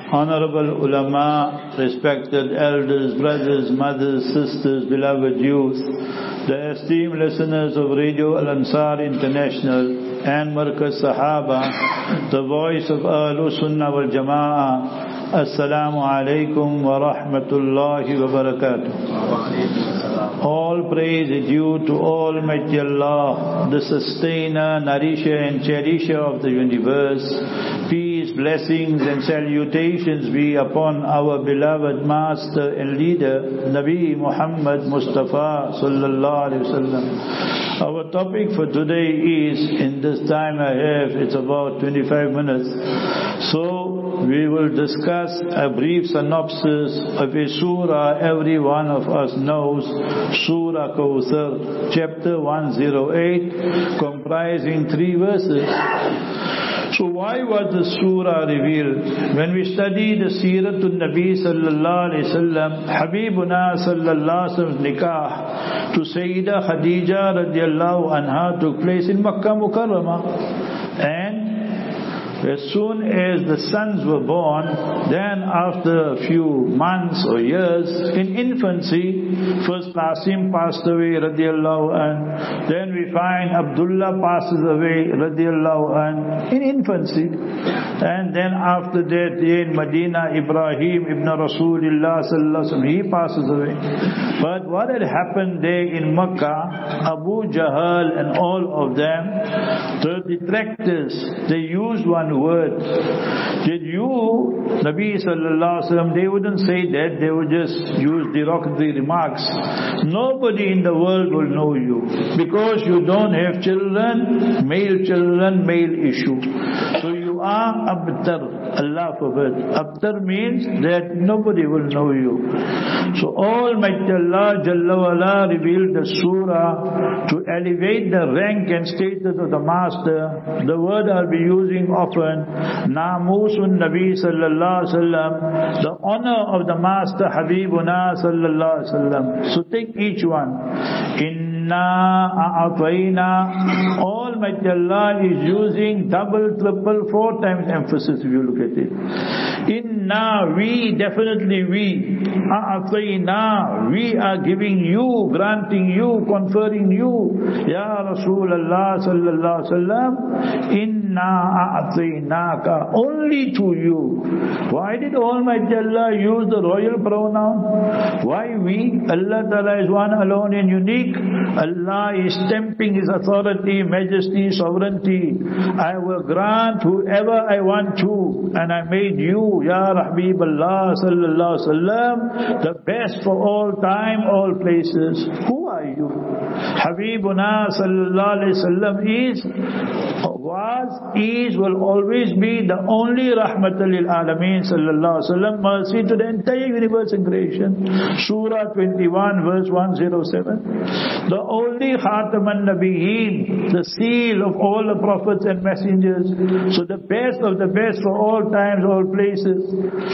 Honorable ulama, respected elders, brothers, mothers, sisters, beloved youth, the esteemed listeners of Radio Al-Ansar International and Markaz Sahaba, the voice of Ahlus Sunnah wal Jama'ah, Assalamu alaikum wa rahmatullahi wa barakatuh. All praise is due to Almighty Allah, the sustainer, nourisher and cherisher of the universe. Peace, blessings and salutations be upon our beloved master and leader, Nabi Muhammad Mustafa sallallahu alaihi wasallam. Our topic for today is, in this time I have, it's about 25 minutes. So we will discuss a brief synopsis of a surah every one of us knows, Surah Kawthar, chapter 108, comprising 3 verses. So why was the surah revealed? When we study the Siratul Nabi sallallahu alayhi wasallam, Habibuna sallallahu alayhi wasallam's nikah to Sayyida Khadija radiallahu anha took place in Makkah Mukarramah. And as soon as the sons were born, then after a few months or years, in infancy, first Qasim passed away radiallahu anhu, then we find Abdullah passes away radiallahu anhu in infancy, and then after that in Medina, Ibrahim ibn Rasulullah sallallahu alaihi wasallam, he passes away. But what had happened there in Makkah, Abu Jahl and all of them, the detractors, they used one word. Did you, Nabi sallallahu alaihi wasallam, they wouldn't say that, they would just use derogatory remarks. Nobody in the world will know you because you don't have children, male issue. So you are abtar. Allah forbid. Abtar means that nobody will know you. So Almighty Allah Jalla wala revealed the surah to elevate the rank and status of the master. The word I'll be using often, Namusun Nabi sallallahu alaihi wasallam, the honor of the master Habibuna sallallahu alaihi wasallam. So take each one. Inna a'atayna. Almighty Allah is using double, triple, 4 times emphasis if you look at it. Inna, we, definitely we. A'atayna, we are giving you, granting you, conferring you. Ya Rasulullah sallallahu alaihi wasallam. Inna a'ataynaka, only to you. Why did Almighty Allah use the royal pronoun? Why we? Allah Ta'ala is one alone and unique. Allah is stamping His authority, majesty, sovereignty. I will grant whoever I want to, and I made you, Ya Habib Allah sallallahu alaihi wasallam, the best for all time, all places. Who are you? Habibuna sallallahu alaihi wasallam is, was, is, will always be the only rahmatul lil alameen sallallahu alaihi wasallam, mercy to the entire universe and creation. Surah 21 verse 107. The only Khataman Nabiyeen, the seal of all the prophets and messengers. So the best of the best for all times, all places.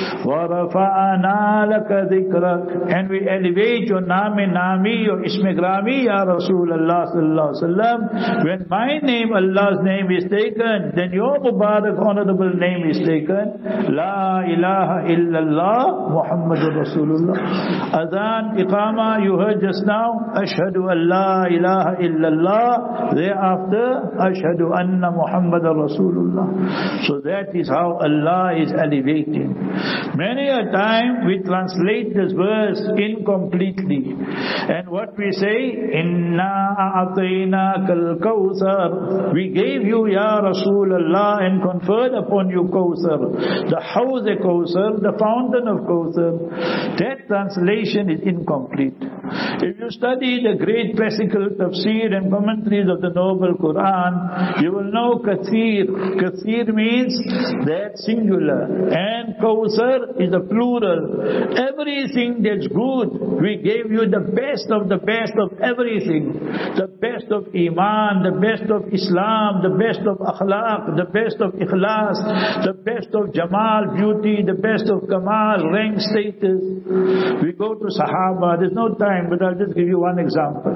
وَرَفَعَنَا لَكَ ذِكْرَكَ, and we elevate your nami, your isme grami, Ya Rasulullah sallallahu alaihi wasallam. When my name, Allah's name is taken, then your Mubarak honorable name is taken. La ilaha illallah Muhammadur Rasulullah. Adhan, Iqama, you heard just now. Ashhadu an la ilaha illallah. Thereafter, Ashhadu anna Muhammadur Rasulullah. So that is how Allah is elevating. Many a time we translate this verse incompletely. And what we say, Inna a'atayna kal kawthar. We gave you, Ya Rasulullah, and conferred upon you Kawthar. The Hawz Kawthar, the fountain of Kawthar. That translation is incomplete. If you study the great classical tafsir and commentaries of the noble Quran, you will know Kathir. Kathir means that singular, and Kawthar is the plural. Everything that's good, we gave you the best of everything. The best of Iman, the best of Islam, the best of Akhlaq, the best of Ikhlas, the best of Jamal, beauty, the best of Kamal, rank, status. We go to Sahaba, there's no time, but I'll just give you one example.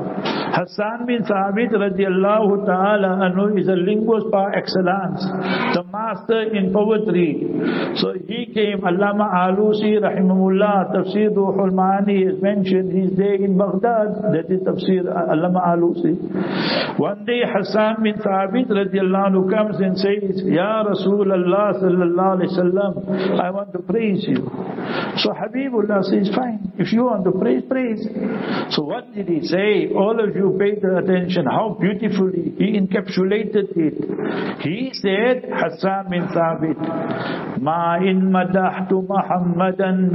Hassan bin Thabit radiallahu ta'ala anhu is a linguist par excellence, the master in poetry. So he came, Allama Alusi rahimahullah, Tafsir Ruhul Maani is mentioned, he's there in Baghdad, that is Tafsir Allama Alusi. One day Hassan bin Thabit radiallahu anhu comes and says, Ya Rasulullah sallallahu alayhi wasallam, I want to praise you. So Habibullah says, fine, if you want to praise, praise. So what did he say? All of you paid attention, how beautifully he encapsulated it. He said, Hassan bin Thabit, Ma in madahtu Muhammadan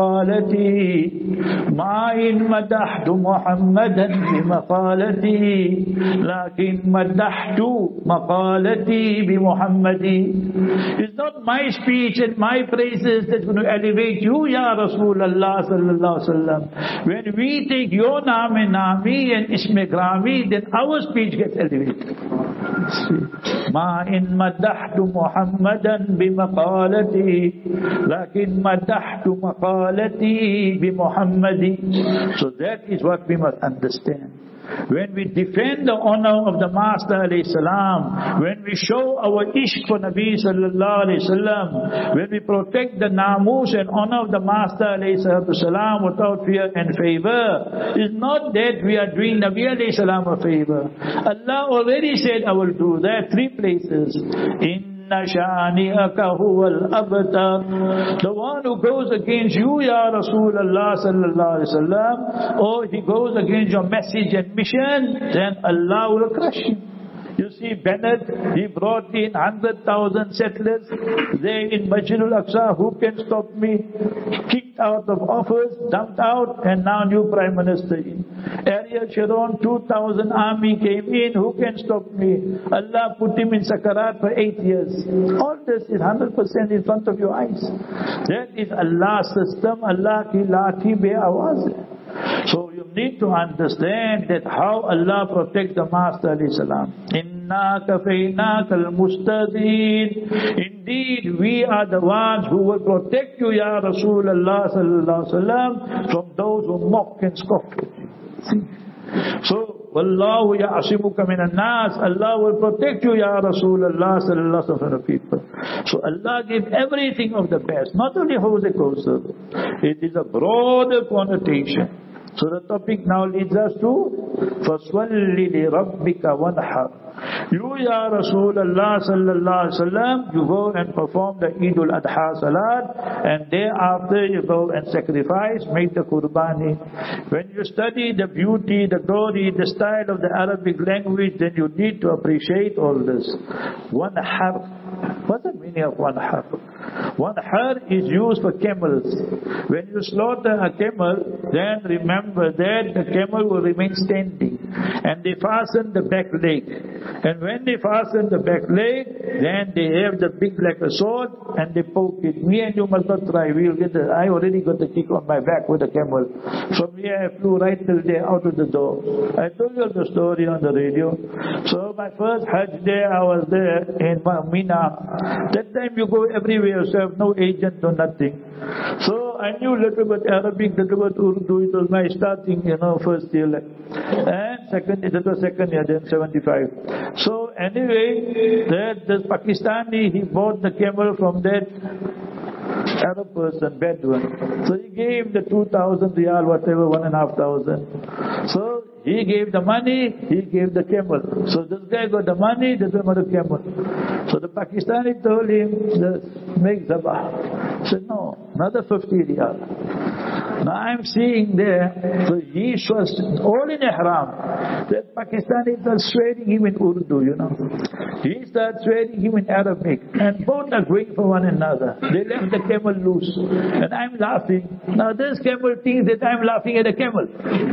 bimaqalati, Ma in madahtu Muhammadan bimaqalati, lakin madahtu maqalati bimuhammadi. It's not my speech and my praises that's going to elevate you, Ya Rasulullah sallallahu alaihi wasallam. When we take your naam and naami and isme grami, then our speech gets elevated. Ma in madahtu Muhammadan bimaqalati, lakin madahtu maqalati bimuhammadi. So that is what we must understand. When we defend the honor of the Master alayhi salam, when we show our ishq for Nabi sallallahu alayhi salam, when we protect the namus and honor of the Master alayhi salam without fear and favor, it's not that we are doing Nabi alayhi salam a favor. Allah already said I will do that. 3 places. Shani'aka huwal abtar. The one who goes against you, Ya Rasulullah sallallahu alaihi wasallam, or he goes against your message and mission, then Allah will crush him. You see, Bennett, he brought in 100,000 settlers there in Masjid al-Aqsa. Who can stop me? Kicked out of office, dumped out, and now new Prime Minister in. Ariel Sharon, 2,000 army came in. Who can stop me? Allah put him in Sakarat for 8 years. All this is 100% in front of your eyes. That is Allah's system. Allah ki lathi be awaz hai. So you need to understand that how Allah protects the Master alayhi salam. Inna kafaynaka al-mustadeen. Indeed, we are the ones who will protect you, Ya Rasulullah sallallahu alaihi wasallam, from those who mock and scoff at you. See? So, Wallahu ya'asimuka minan nas. Allah will protect you, Ya Rasulullah sallallahu alaihi wasallam, from the people. So Allah gave everything of the best. Not only Hawz al-Kawthar. It is a broader connotation. So the topic now leads us to فَصَلِّ لِرَبِّكَ وَانْحَرْ. You, Ya Rasulullah sallallahu alaihi wasallam, you go and perform the Eid al-Adha Salat, and thereafter you go and sacrifice, make the Qurbani. When you study the beauty, the glory, the style of the Arabic language, then you need to appreciate all this. One harf. What's the meaning of one harf? One har is used for camels. When you slaughter a camel, then remember that the camel will remain standing. And they fasten the back leg. And when they fasten the back leg, then they have the big like a sword and they poke it. Me and you must not try. I already got the kick on my back with the camel. From here I flew right till there out of the door. I told you the story on the radio. So my first Hajj day, I was there in Mina. That time you go everywhere, so I have no agent, no nothing. So I knew little bit Arabic, little bit Urdu. It was my starting, first year. And it was second year, then 75. So anyway, this Pakistani, he bought the camel from that Arab person, Bedouin. So he gave the 2,000 riyal, whatever, 1,500. So he gave the money, he gave the camel. So this guy got the money, this one got the camel. So the Pakistani told him, make zabah. He said, no, another 50 riyal. Now I'm seeing there, so he was all in ihram. That Pakistani started swearing him in Urdu, He started swearing him in Arabic. And both are going for one another. They left the camel loose. And I'm laughing. Now this camel thinks that I'm laughing at the camel.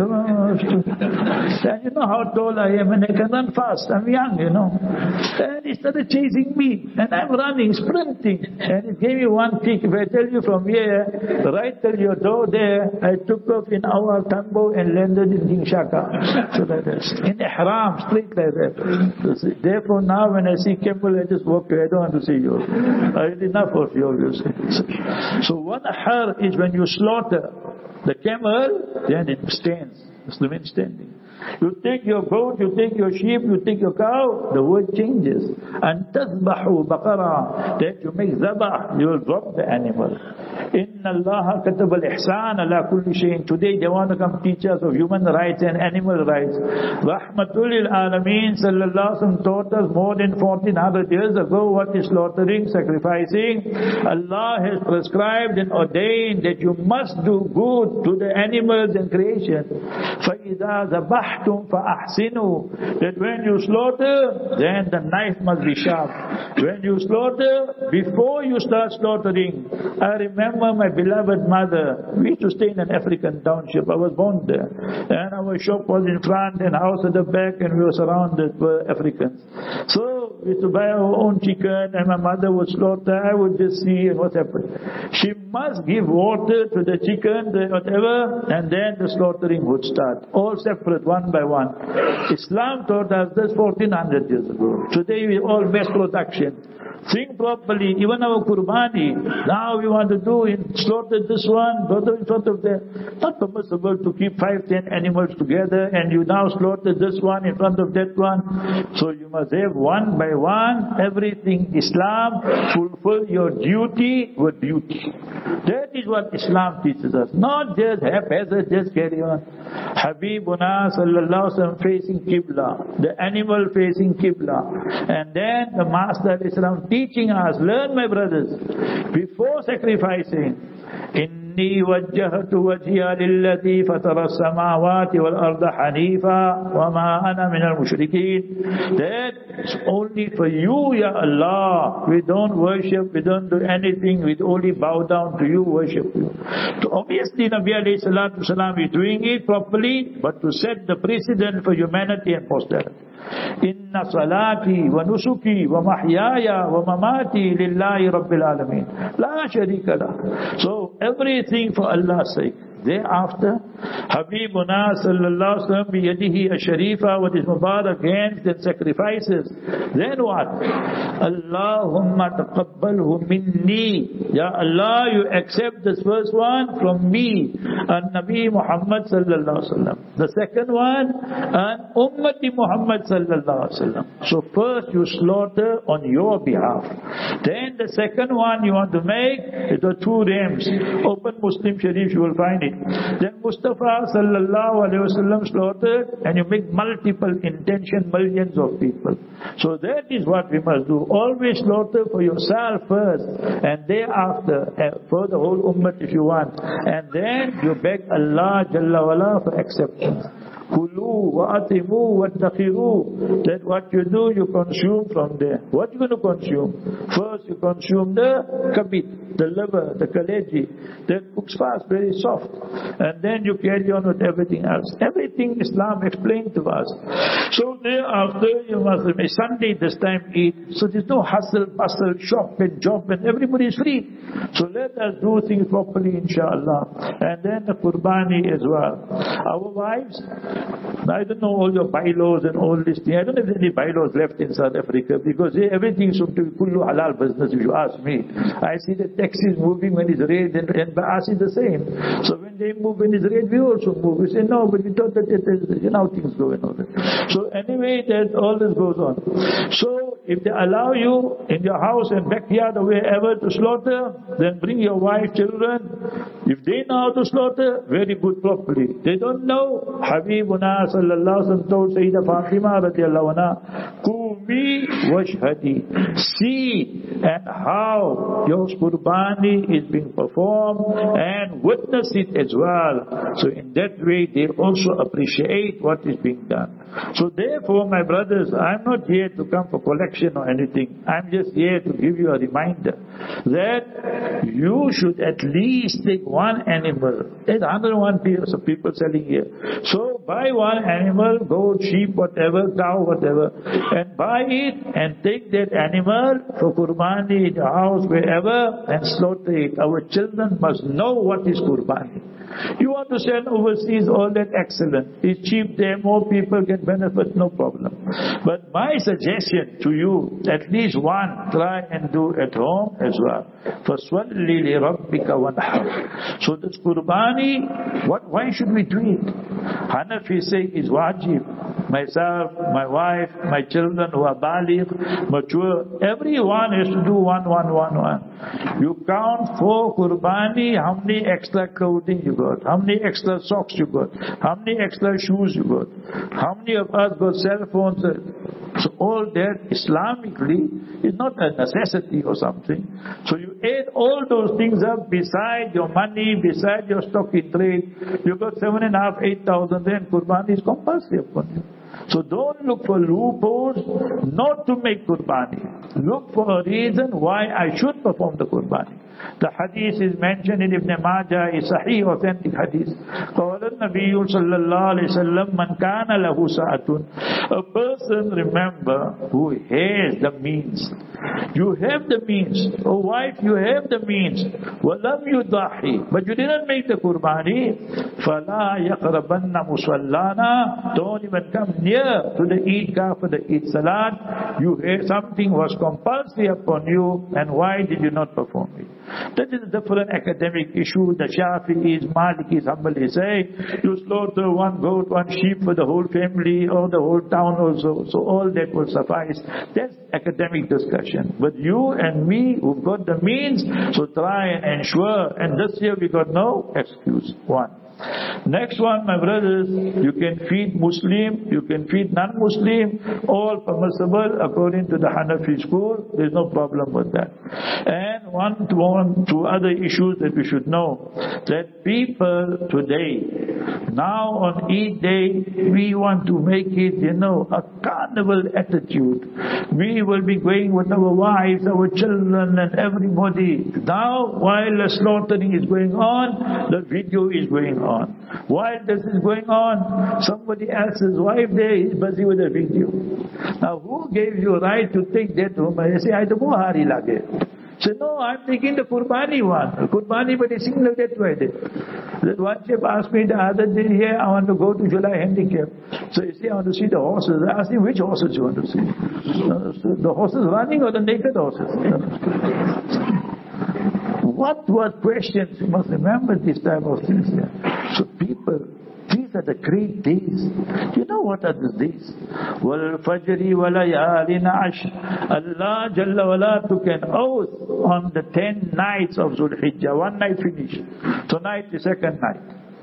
And you know how tall I am and I can run fast. I'm young, And he started chasing me. And I'm running, sprinting. And he gave me one kick. If I tell you from here, right till your door there, I took off in our Tambo and landed in Dinshaka. So that is in ihram, straight like that. So therefore now when I see camel, I just walk away. I don't want to see you. I had enough of you, obviously. So one har is when you slaughter the camel, then it stands. It remains standing. You take your goat, you take your sheep, you take your cow, the word changes. And تَذْبَحُ بَقَرَةً, that you make zabah, you will drop the animal. إِنَّ اللَّهَ كَتَبَ الْإِحْسَانَ عَلَى كُلِّ شَيْءٍ. Today they want to come teach us of human rights and animal rights. Rahmatul lil Alameen sallallahu alaihi wasallam taught us more than 1400 years ago what is slaughtering, sacrificing. Allah has prescribed and ordained that you must do good to the animals and creation. فَإِذَا ذَبَحْتُمْ فَأَحْسِنُوا, that when you slaughter, then the knife must be sharp. When you slaughter, before you start slaughtering, I remember my beloved mother. We used to stay in an African township. I was born there. And our shop was in front and house at the back, and we were surrounded by Africans. So we used to buy our own chicken, and my mother would slaughter. I would just see and what happened. She must give water to the chicken, whatever, and then the slaughtering would start. All separate, one by one. Islam taught us this 1400 years ago. Today we all mass production. Think properly, even our Qurbani, now we want to do, slaughter this one, brother in front of them. Not permissible to keep 5-10 animals together and you now slaughter this one in front of that one. So you must have one by one, everything Islam, fulfill your duty with beauty. That is what Islam teaches us. Not just haphazard, just carry on. Habibuna sallallahu alaihi wasallam facing Qibla, the animal facing Qibla. And then the Master Islam teaching us, learn my brothers, before sacrificing, إِنِّي وَجَّهْتُ وَجْهِيَ لِلَّذِي فَطَرَ السَّمَاوَاتِ وَالْأَرْضَ حَنِيفًا وَمَا أَنَا مِنَ الْمُشْرِكِينَ. That's only for you, Ya Allah. We don't worship, we don't do anything, we only bow down to you, worship you. So obviously Nabi alayhi salatu wasalam is doing it properly, but to set the precedent for humanity and posterity. Inna salati wa nusuki wa mahyaya wa mamati lillahi rabbil alamin. La sharika lah. So everything for Allah's sake. Thereafter, Habibuna sallallahu alaihi wasallam biyadihi asharifa, with his Mubarak hands, then sacrifices. Then what? Allahumma taqabbalhu minni. Ya Allah, you accept this first one from me, and Nabi Muhammad sallallahu alaihi wasallam. The second one, and Ummati Muhammad sallallahu alaihi wasallam. So first you slaughter on your behalf. Then the second one you want to make, it are 2 rams. Open Muslim Sharif, you will find it. Then Mustafa sallallahu alaihi wasallam slaughtered, and you make multiple intention, millions of people. So that is what we must do. Always slaughter for yourself first, and thereafter for the whole ummah if you want. And then you beg Allah Jalla wala for acceptance. Kulu wa atimu wa takhiru. That what you do, you consume from there. What you going to consume? First you consume the kabid, the liver, the kaleji. That cooks fast, very soft. And then you carry on with everything else. Everything Islam explained to us. So thereafter you must be Sunday this time eat. So there's no hustle, bustle, shop and job, and everybody is free. So let us do things properly, inshallah. And then the Qurbani as well. Our wives, I don't know all your bylaws and all this thing. I don't have any bylaws left in South Africa, because everything seems to be kullu halal business, if you ask me. I see the taxis moving when it's red, and Baas is the same. So when they move when it's red, we also move. We say no, but we thought that things go and all that. So anyway, that all this goes on. So if they allow you in your house and backyard or wherever to slaughter, then bring your wife, children. If they know how to slaughter, very good, properly. They don't know, Habibuna sallallahu alaihi wasallam told Sayyidah Fatima radiyallahu anha, Qumi washhadi. See and how your Qurbani is being performed, and witness it as well. So in that way they also appreciate what is being done. So therefore, my brothers, I'm not here to come for collection or anything. I'm just here to give you a reminder that you should at least take one animal. There's 101 people selling here. So buy one animal, goat, sheep, whatever, cow, whatever, and buy it and take that animal for Qurbani in your house, wherever, and slaughter it. Our children must know what is Qurbani. You want to send overseas, all that excellent. It's cheap there, more people can benefit, no problem. But my suggestion to you, at least one, try and do at home as well. فَصَلِّ لِرَبِّكَ وَانْحَرْ. So this Qurbani, why should we do it? Hanafi say is wajib. Myself, my wife, my children who are baligh, mature, everyone has to do one. You count for Qurbani, how many extra clothing you got, how many extra socks you got, how many extra shoes you got, how many of us got cell phones. So all that Islamically is not a necessity or something. So you add all those things up beside your money, beside your stock in trade. You got 7,500, 8,000, then Qurbani is compulsory upon you. So don't look for loopholes not to make Qurbani. Look for a reason why I should perform the Qurbani. The hadith is mentioned in Ibn Majah, is Sahih, authentic hadith. قال النبي صلى الله عليه وسلم من كان له ساعة. A person, remember, who has the means. You have the means. Oh wife, you have the means. وَلَمْ يُضَحِي. But you didn't make the Qurbani. فَلَا يَقْرَبَنَّ مُصَلَّانَا. Don't even come near to the Eidgah for the Eid Salat. You have something was compulsory upon you, and why did you not perform it? That is a different academic issue. The Shafi'is, Malikis, Hanbalis say, you slaughter one goat, one sheep for the whole family or the whole town also. So all that will suffice. That's academic discussion. But you and me, who've got the means, so try and ensure. And this year we got no excuse. One. Next one, my brothers, you can feed Muslim, you can feed non-Muslim, all permissible according to the Hanafi school. There's no problem with that. And two other issues that we should know, that people today, now on Eid day, we want to make it, a carnival attitude. We will be going with our wives, our children and everybody. Now, while the slaughtering is going on, the video is going on. While this is going on, somebody else's wife there is busy with a video. Now who gave you right to take that home? I say, I don't know how lage. Say, no, I'm taking the Qurbani one. Qurbani, but it's single that way. That one chap asked me the other day, here, I want to go to July Handicap. So you see, I want to see the horses. I asked him, which horses you want to see? The horses running or the naked horses? What questions? You must remember this type of things. So people, these are the great days. You know what are these days? وَالْفَجْرِ وَلَيَالٍ عَشْرٍ. Allah Jalla wala took an oath on the 10 nights of Dhul Hijjah. One night finished. Tonight the second night.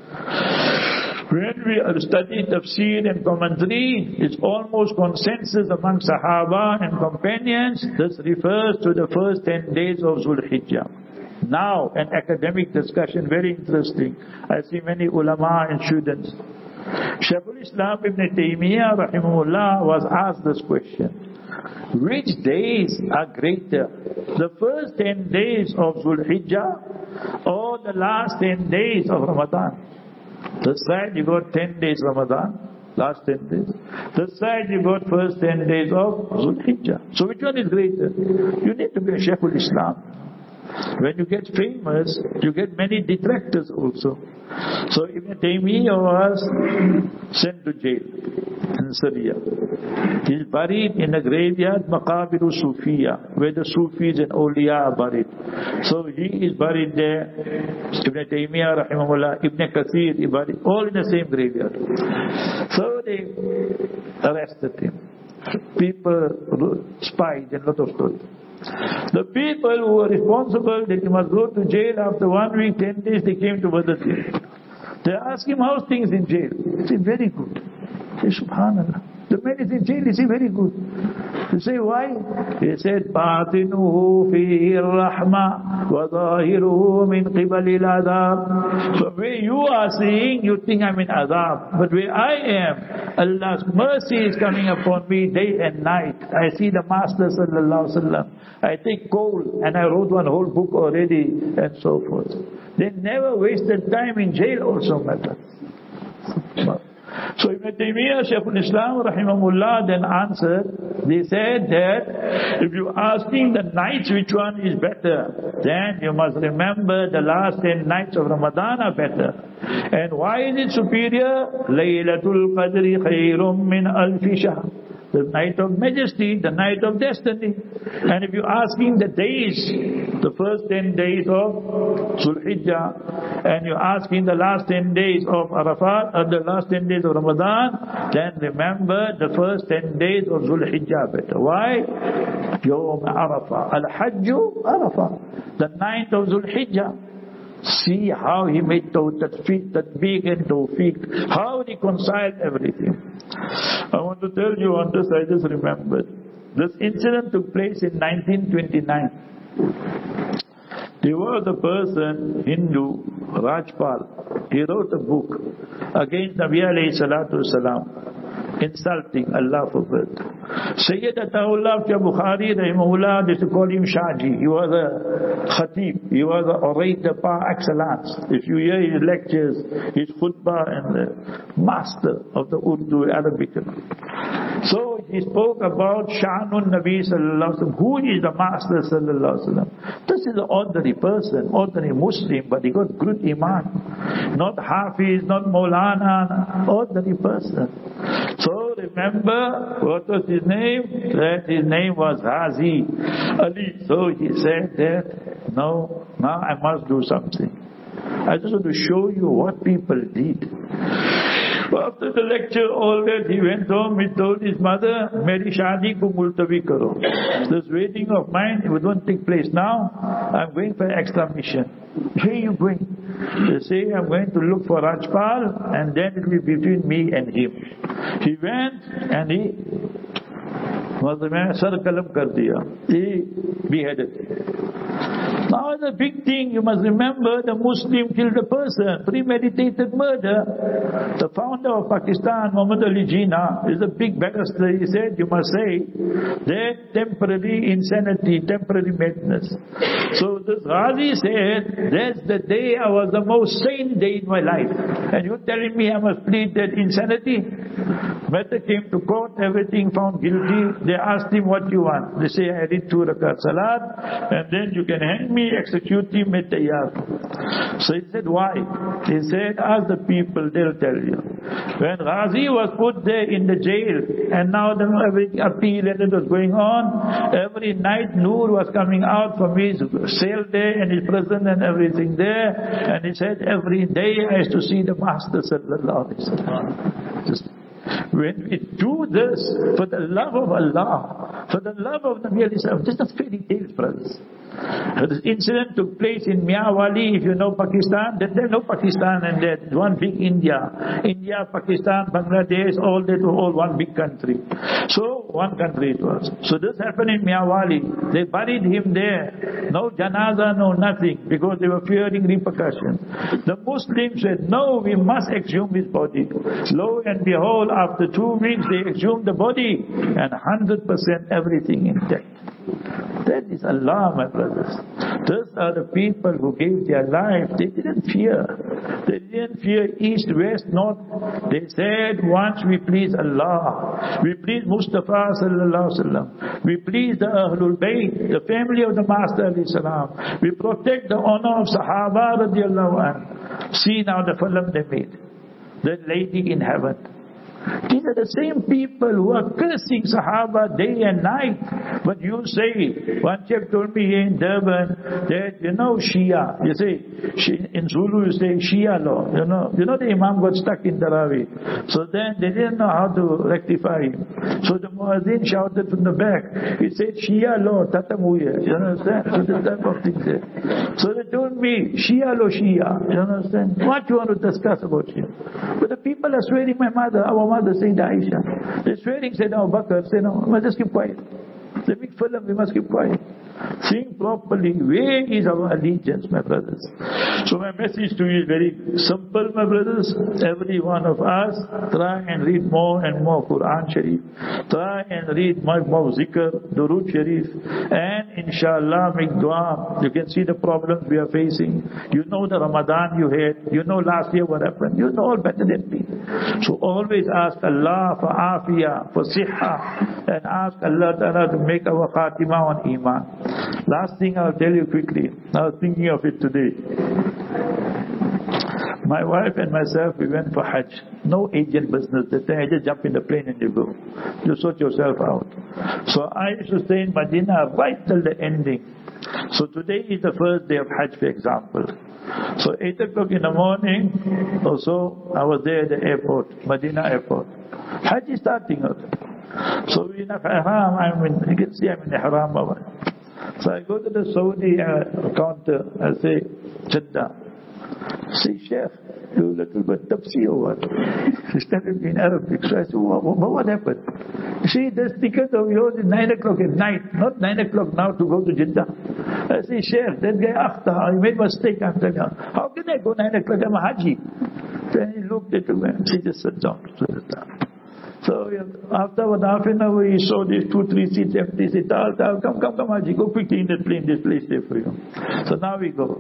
When we study tafsir and commentary, it's almost consensus among Sahaba and companions. This refers to the first 10 days of Dhul Hijjah. Now, an academic discussion, very interesting. I see many ulama and students. Shaykhul Islam Ibn Taymiyyah rahimahullah was asked this question. Which days are greater? The first 10 days of Dhul Hijjah or the last 10 days of Ramadan? This side you got 10 days Ramadan, last 10 days. This side you got first 10 days of Dhul Hijjah. So which one is greater? You need to be a Shaykhul Islam. When you get famous, you get many detractors also. So Ibn Taymiyyah was sent to jail in Syria. He is buried in a graveyard, Maqabiru Sufiya, where the Sufis and Awliya are buried. So he is buried there. Ibn Taymiyyah, rahimahullah, Ibn Kathir, buried all in the same graveyard. So they arrested him. People spied and lot of stories. The people who were responsible that he must go to jail after 1 week, 10 days, they came to visit him. They asked him, how's things in jail? He said, very good. He said, Subhanallah. The man is in jail, he said, very good. You say, why? He said, بَاطِنُهُ فِيهِ الرَّحْمَةِ وَظَاهِرُهُ مِنْ قِبَلِ الْعَذَابِ. So where you are seeing, you think I'm in azab. But where I am, Allah's mercy is coming upon me day and night. I see the Master sallallahu alaihi wasallam. I take coal and I wrote one whole book already and so forth. They never wasted time in jail also, matter. So Ibn Taymiyyah, Shaykhul Islam, rahimahullah, then answered, they said that if you asking the nights which one is better, then you must remember the last 10 nights of Ramadan are better. And why is it superior? Laylatul Qadri khayrum min alfi shahr. the night of majesty, the night of destiny. And if you're asking the days, the first 10 days of Zulhijjah, and you're asking the last 10 days of Arafat, or the last 10 days of Ramadan, then remember the first 10 days of Zulhijjah better. Why? Yawm Arafah. Al-Hajju Arafah. The 9th of Zulhijjah. See how he made tatbiq and tawfiq, how he reconciled everything. I want to tell you on this, I just remembered. This incident took place in 1929. There was a person, Hindu, Rajpal. He wrote a book against Nabi alayhi salatu wasalam, insulting, Allah forbid. Sayyid Ataullah Bukhari rahimahullah, they used to call him Shaji. He was a khatib, he was an orator par excellence. If you hear his lectures, his khutbah, and the master of the Urdu Arabic. So he spoke about Sha'nun Nabi sallallahu alaihi wasallam. Who is the master sallallahu alaihi wasallam? This is an ordinary person, ordinary Muslim, but he got good iman. Not Hafiz, not Maulana, ordinary person. So remember, what was his name? That his name was Ghazi Ali. So he said that, no, now I must do something. I just want to show you what people did. After the lecture, all that, he went home, he told his mother, Meri Shadi ko multavi karo. This wedding of mine, it won't take place now. I'm going for extra mission. Where are you going? They say, I'm going to look for Rajpal, and then it will be between me and him. He went, and he sar kalam kar diya. He beheaded. Now it's a big thing. You must remember, the Muslim killed a person, premeditated murder. The founder of Pakistan, Muhammad Ali Jinnah, is a big barrister. He said, you must say that temporary insanity, temporary madness. So this Ghazi said, that's the day I was the most sane day in my life. And you're telling me I must plead that insanity? Matter came to court, everything found guilty. They asked him, what you want? They say, I did 2 rakat salat, and then you can hang me, execute him, tayyar. So he said, why? He said, ask the people, they'll tell you. When Ghazi was put there in the jail, and now the appeal and it was going on, every night Noor was coming out from his cell there and his prison and everything there, and he said, every day I used to see the Master sallallahu alaihi wasallam. When we do this for the love of Allah, for the love of Nabi alayhi salam, this is not fairy tales, brothers. This incident took place in Miawali. If you know Pakistan, then there's no Pakistan, and there's one big India. India, Pakistan, Bangladesh, all that were all one big country. So one country it was. So this happened in Miawali. They buried him there. No janaza, no nothing, because they were fearing repercussions. The Muslims said, no, we must exhume his body. Lo and behold, after 2 weeks they exhumed the body, and 100% everything intact. That is Allah, my brothers. Those are the people who gave their life. They didn't fear. They didn't fear east, west, north. They said, once we please Allah, we please Mustafa sallallahu alaihi wasallam, we please the Ahlul Bayt, the family of the Master alayhi salam, we protect the honor of Sahaba radiallahu anhu. See now the film they made. That lady in heaven. These are the same people who are cursing Sahaba day and night. But you say, one chap told me here in Durban that, Shia. You say, in Zulu you say Shia law. You know the Imam got stuck in Tarawih. So then they didn't know how to rectify him. So the Muazzin shouted from the back. He said, Shia law, tatamuya. You understand? So this type of thing there. So they told me, Shia law, Shia. You understand? What you want to discuss about Shia? But the people are swearing my mother, our mother, Sayyidah Aisha. They're swearing, say no, Bakr, say no, we must just keep quiet. They make film, we must keep quiet. Think properly, where is our allegiance, my brothers? So my message to you is very simple, my brothers. Every one of us, try and read more and more Quran Sharif. Try and read more zikr, Durood Sharif. And inshallah make dua. You can see the problems we are facing. You know the Ramadan you had. You know last year what happened. You know all better than me. So always ask Allah for afiyah, for siha, and ask Allah Ta'ala to make our khatimah on iman. Last thing I'll tell you quickly. I was thinking of it today. My wife and myself, we went for Hajj. No agent business. That time I just jump in the plane and you go. You sort yourself out. So I used to stay in Medina right till the ending. So today is the first day of Hajj, for example. So 8 o'clock in the morning or so, I was there at the airport, Medina airport. Hajj is starting out. So we in Ihram, you can see I'm in Ihram. So I go to the Saudi counter, I say, Jeddah. Say, Sheikh, you little bit tipsy or what? He started in Arabic. So I said, what happened? See, this ticket of yours is 9 o'clock at night, not 9 o'clock now to go to Jeddah. I say, Sheikh, that guy Akhtar, he made a mistake. I'm telling him, how can I go 9 o'clock? I'm a Haji. Then he looked at me and he just sat down. So after about half an hour, he saw these 2-3 seats empty. He said, come, Haji, go quickly in the plane. This place there for you. So now we go.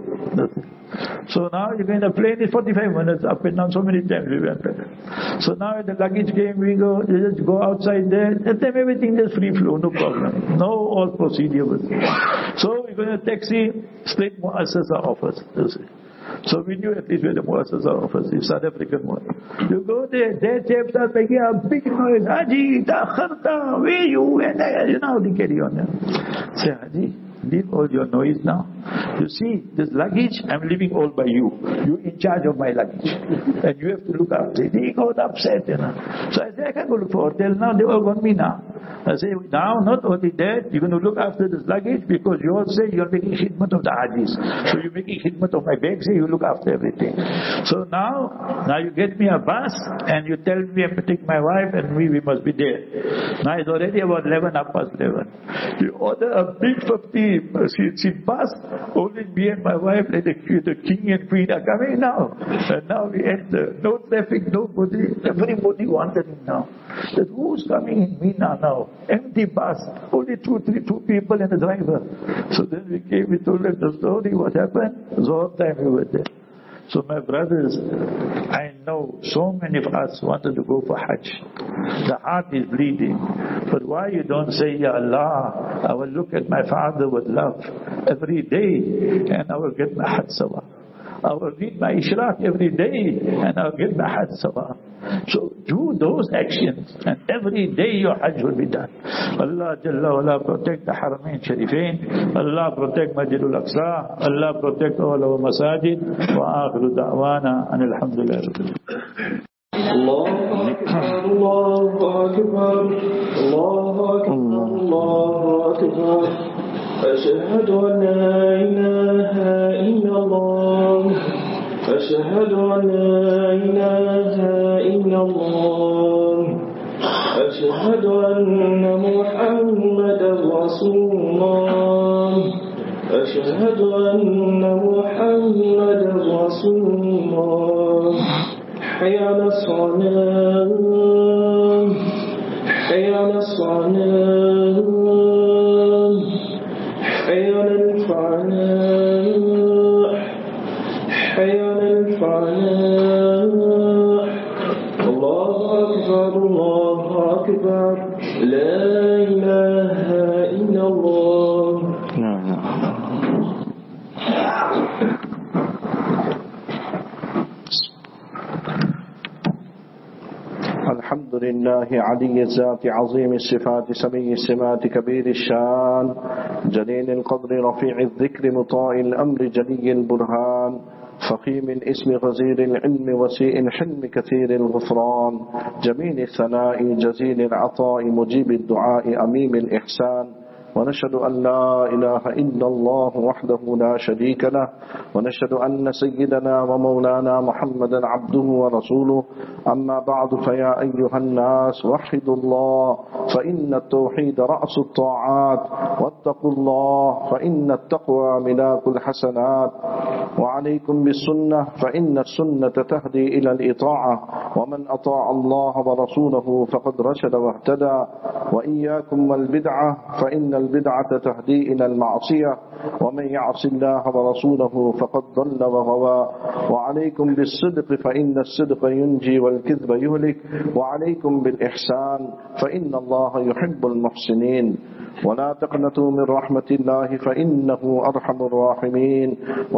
So now you go in the plane, it's 45 minutes up and down. So many times we went there. So now the luggage came, we go, you just go outside there. That time everything is free flow, no problem. No all procedure. So we go in a taxi, straight Muassasa office. So we knew at least where the Muassasa office is, South African one. You go there chaps are making a big noise. Haji, Takharta, where you? And you know how they carry on. Say, Haji, leave all your noise now. You see, this luggage, I'm leaving all by you. You in charge of my luggage. And you have to look after it. He got upset, So I said, I can't go look for hotel now. They all want me now. I say, now, not only that, you're going to look after this luggage because you all say you're making khidmat of the Hajis. So you're making khidmat of my bags, you look after everything. So now you get me a bus and you tell me I have to take my wife and we must be there. Now it's already about 11, 11:30. You order a big 50-seat bus, only me and my wife, like the king and queen are coming now. And now we enter. No traffic, nobody. Everybody wondering now. That who's coming in Mina now? Empty bus. Only two people and a driver. So then we came, we told them the story, what happened. Zohar time we were there. So my brothers, I know so many of us wanted to go for Hajj. The heart is bleeding. But why you don't say, Ya Allah, I will look at my father with love every day and I will get my Hajj Sawab. I will read my Ishraq every day and I'll get my Hajj Sawab. So do those actions and every day your Hajj will be done. Allah Jalla wala protect the Haramain Sharifain. Allah protect Masjidul Aqsa. Allah protect all our masajid. Wa akhiru da'wana and alhamdulillah. Allahu Akbar, Allahu Akbar, Allahu Akbar, Allahu Akbar. أشهد أن لا إله إلا الله أشهد أن لا إله إلا الله أشهد أن محمدا رسول الله أشهد أن محمدا رسول الله حي على الصلاة حي على الصلاة حي على الفلاح حي على الفلاح الله أكبر لا إله إلا الله. الحمد لله علي الذات عظيم الصفات سمي السمات كبير الشان جليل القدر رفيع الذكر مطاع الأمر جلي البرهان فخيم الاسم غزير العلم وسيء الحلم كثير الغفران جميل الثناء جزيل العطاء مجيب الدعاء أميم الإحسان ونشهد أن لا إله إلا الله وحده لا شريك له ونشهد أن سيدنا ومولانا محمدا عبده ورسوله أما بعد فيا أيها الناس وحدوا الله فإن التوحيد رأس الطاعات واتقوا الله فإن التقوى ملاك الحسنات وعليكم بالسنة فإن السنة تهدي إلى الإطاعة ومن أطاع الله ورسوله فقد رشد واهتدى وإياكم والبدعة فإن البدعة تهدي إلى المعصية ومن يعص الله ورسوله فقد ضل وغوى وعليكم بالصدق فإن الصدق ينجي والكذب يهلك وعليكم بالإحسان فإن الله يحب المحسنين ولا تقنطوا من رحمة الله فإنه أرحم الراحمين ولا تحب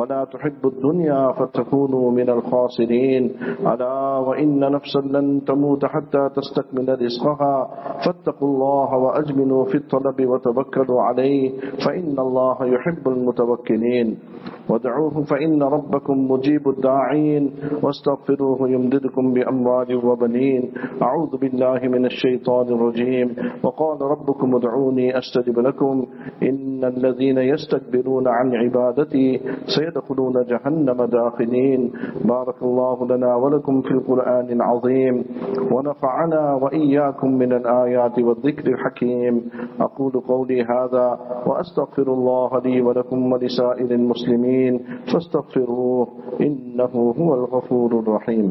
تحبوا الدنيا فتكونوا من الخاسرين ألا وإن نفسا لن تموت حتى تستكمل رزقها فاتقوا الله وأجملوا في الطلب وتوكلوا عليه فإن الله يحب المتوكلين وادعوه فإن ربكم مجيب الداعين واستغفروه يمددكم بأموال وبنين أعوذ بالله من الشيطان الرجيم وقال ربكم ادعوني أستجب لكم إن الذين يستكبرون عن عبادتي سيدخلون جهنم داخلين بارك الله لنا ولكم في القرآن العظيم ونفعنا وإياكم من الآيات والذكر الحكيم أقول قولي هذا وأستغفر الله لي ولكم ولسائر المسلمين فاستغفروه إنه هو الغفور الرحيم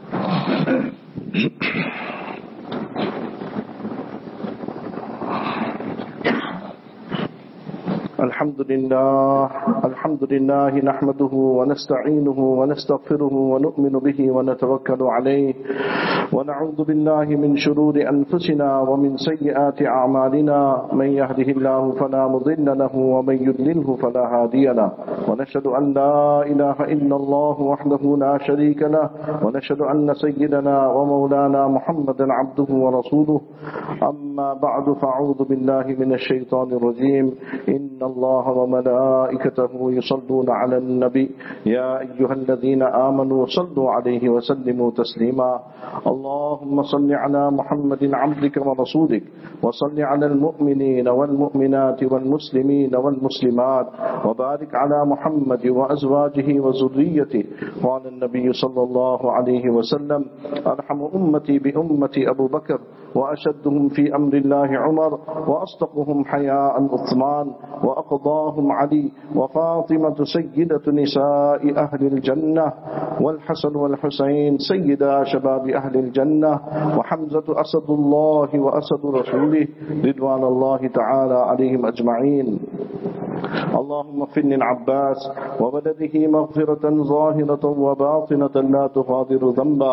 الحمد لله نحمده ونستعينه ونستغفره ونؤمن به ونتوكل عليه ونعوذ بالله من شرور أنفسنا ومن سيئات أعمالنا من يهده الله فلا مضل له ومن يضلله فلا هادي له ونشهد أن لا إله إلا الله وحده لا شريك له ونشهد أن سيدنا ومولانا محمدا عبده ورسوله أما بعد فأعوذ بالله من الشيطان الرجيم إن الله وملائكته يصلون على النبي يا أيها الذين آمنوا صلوا عليه وسلموا تسليما اللهم صل على محمد عبدك ورسولك وصل على المؤمنين والمؤمنات والمسلمين والمسلمات وبارك على محمد وأزواجه وذريته قال النبي صلى الله عليه وسلم أرحم أمتي بأمتي أبو بكر وأشدهم في أمر الله عمر وأصدقهم حياء عثمان وأقضاهم علي وفاطمة سيدة نساء أهل الجنة والحسن والحسين سيدا شباب أهل الجنة وحمزة أسد الله وأسد رسوله رضوان الله تعالى عليهم أجمعين اللهم اغفر للعباس وولده مغفرة ظاهرة وباطنة لا تغادر ذنبا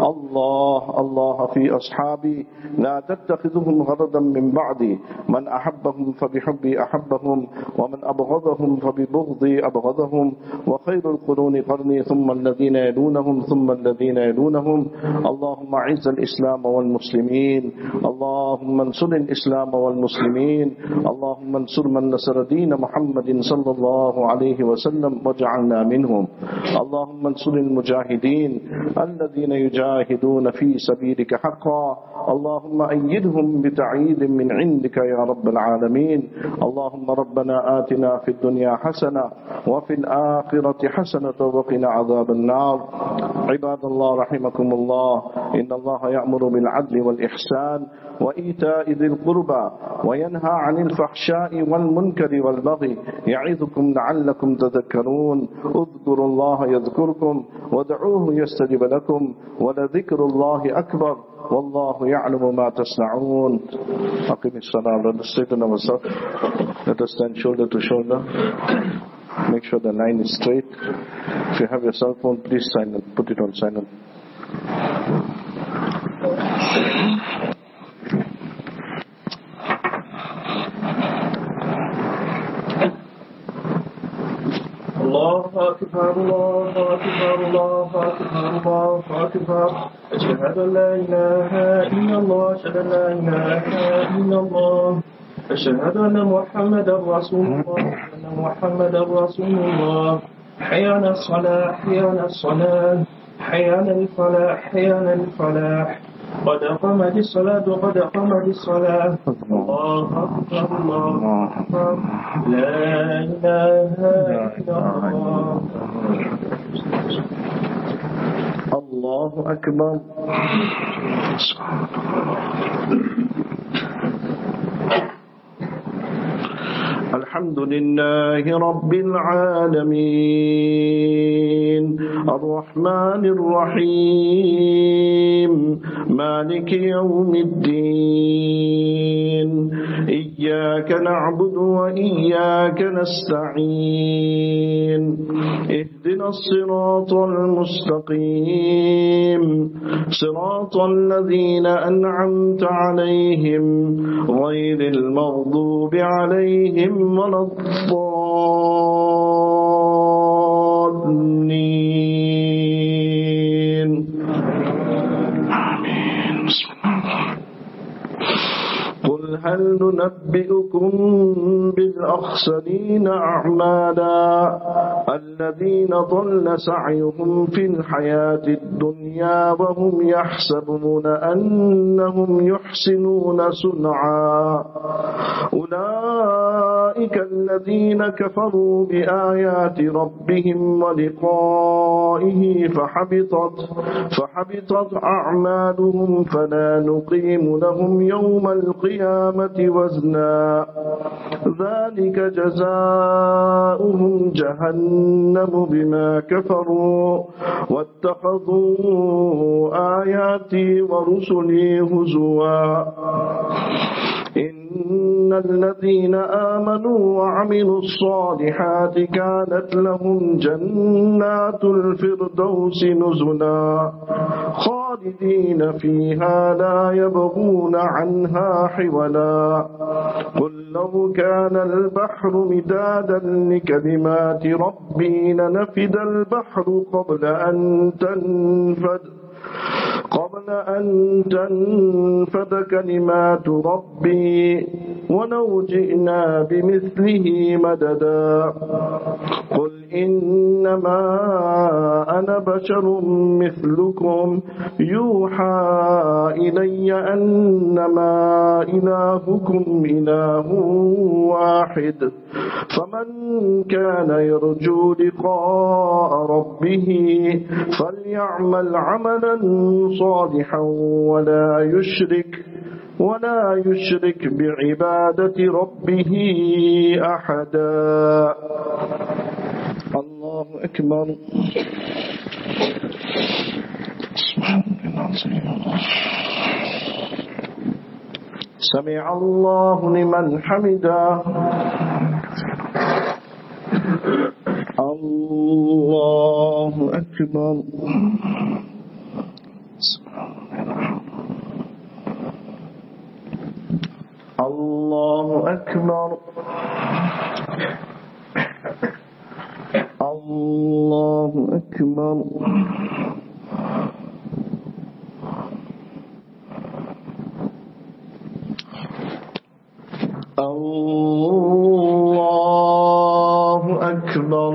الله في أصحابي لا تتخذهم غرضا من بعدي من أحبهم فبحبي أحبهم ومن أبغضهم فببغضي أبغضهم وخير القرون قرني ثم الذين يلونهم ثم الذين يلونهم اللهم أعز الإسلام والمسلمين اللهم انصر الإسلام والمسلمين اللهم انصر من نصر دين محمد صلى الله عليه وسلم واجعلنا منهم اللهم انصر المجاهدين الذين يجاهدون في سبيلك حقا اللهم أيدهم بتعيد من عندك يا رب العالمين اللهم ربنا آتنا في الدنيا حسنة وفي الآخرة حسنة وقنا عذاب النار عباد الله رحمكم الله إن الله يأمر بالعدل والإحسان وإيتاء ذي القربى وينهى عن الفحشاء والمنكر والبغي يعظكم لعلكم تذكرون اذكروا الله يذكركم ودعوه يستجب لكم ولذكر الله أكبر والله يعلم ما تصنعون أقم الصلاة. Let us straighten ourselves. Let us stand shoulder to shoulder. Make sure the line is straight. If you have your cell phone, please silent. Put it on silent. الله أكبر الله أكبر الله أكبر الله أكبر أشهد أن لا إله إلا الله أشهد أن لا إله إلا الله أشهد أن محمدا رسول الله أن محمدا رسول الله حي على الصلاة حي على الصلاة حي على الفلاح حي على الفلاح قد قامت الصلاة قد قامت الصلاة الله أكبر الله أكبر لا إله إلا الله الله أكبر الحمد لله رب العالمين الرحمن الرحيم مالك يوم الدين إياك نعبد وإياك نستعين اهدنا الصراط المستقيم صراط الذين أنعمت عليهم غير المغضوب عليهم ولا الضالين هل ننبئكم بالأخسرين أعمالا الذين ضل سعيهم في الحياة الدنيا وهم يحسبون أنهم يحسنون صنعا أولئك الذين كفروا بآيات ربهم ولقائه فحبطت أعمالهم فلا نقيم لهم يوم القيامة وزنا ذلك جزاؤهم جهنم بما كفروا واتخذوا آياتي ورسلي هزوا إن الذين آمنوا وعملوا الصالحات كانت لهم جنات الفردوس نزلا خالدين فيها لا يبغون عنها حولا قل لو كان البحر مدادا لكلمات ربي لنفد البحر قبل أن تنفد كلمات ربي ولو جئنا بمثله مددا قل إنما أنا بشر مثلكم يوحى إلي أنما إلهكم إله واحد فمن كان يرجو لقاء ربه فليعمل عملا صالحا ولا يشرك بعبادة ربه أحدا الله أكبر سمع الله لمن حمده الله أكبر الله أكبر الله أكبر الله أكبر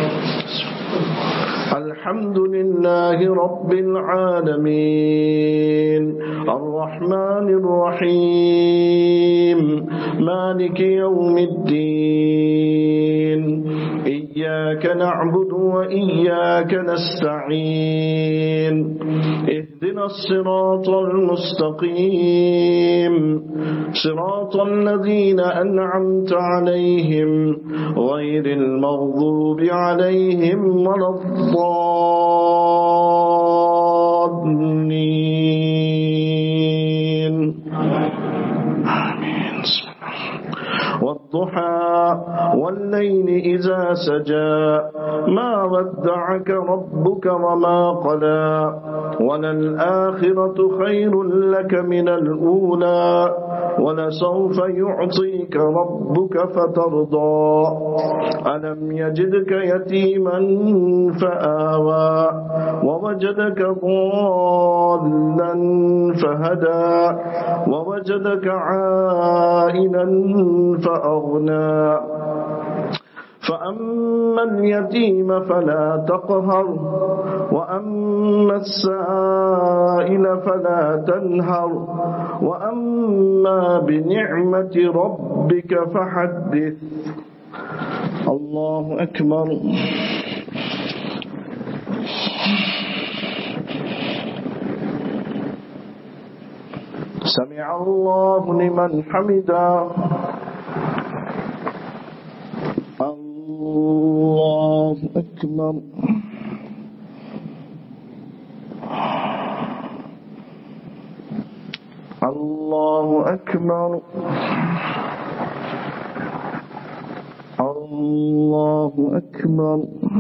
الحمد لله رب العالمين الرحمن الرحيم مالك يوم الدين إياك نعبد وإياك نستعين اهدنا الصراط المستقيم صراط الذين أنعمت عليهم غير المغضوب عليهم ولا الضالين آمين والضحى والليل إذا سجى ما ودعك ربك وما قلى وللآخرة خير لك من الأولى ولسوف يعطيك ربك فترضى ألم يجدك يتيما فآوى ووجدك ضالا فهدى ووجدك عائلا فأغنى فأما اليتيم فلا تقهر وأما السائل فلا تنهر وأما بنعمة ربك فحدث الله أكبر سمع الله لمن حمده الله أكبر الله أكبر الله أكبر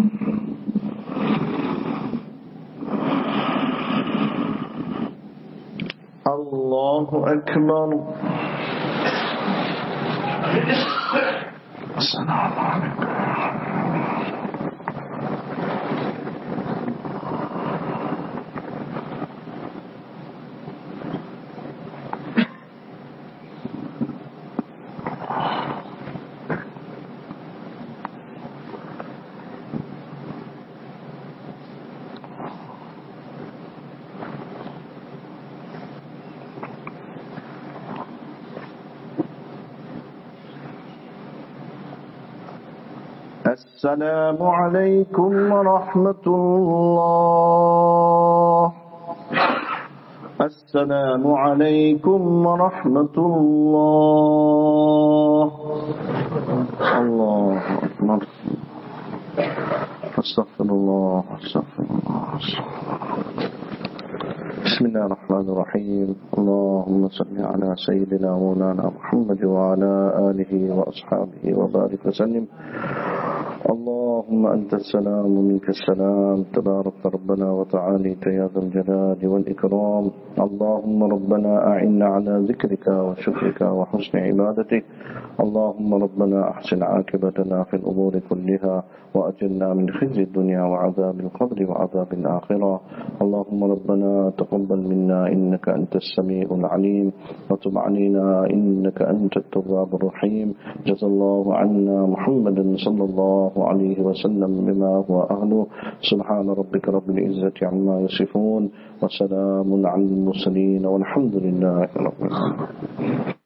الله أكبر السلام عليكم السلام عليكم ورحمة الله. السلام عليكم ورحمة الله. الله أكبر. استغفر الله استغفر الله. بسم الله الرحمن الرحيم. اللهم صل على سيدنا مولانا محمد وعلى آله وأصحابه وبارك وسلم. اللهم أنت السلام ومنك السلام، تبارك ربنا وتعاليت يا ذا الجلال والإكرام. اللهم ربنا أعنا على ذكرك وشكرك وحسن عبادتك. اللهم ربنا أحسن عاقبتنا في الأمور كلها، وأجرنا من خزي الدنيا وعذاب القبر وعذاب الآخرة. اللهم ربنا تقبل منا إنك أنت السميع العليم، وتب علينا إنك أنت التواب الرحيم. جزا الله عنا محمدا صلى الله عليه وسلم بما هو أهله. سبحان ربك رب العزة عما يصفون، وسلام على المرسلين، والحمد لله رب العالمين.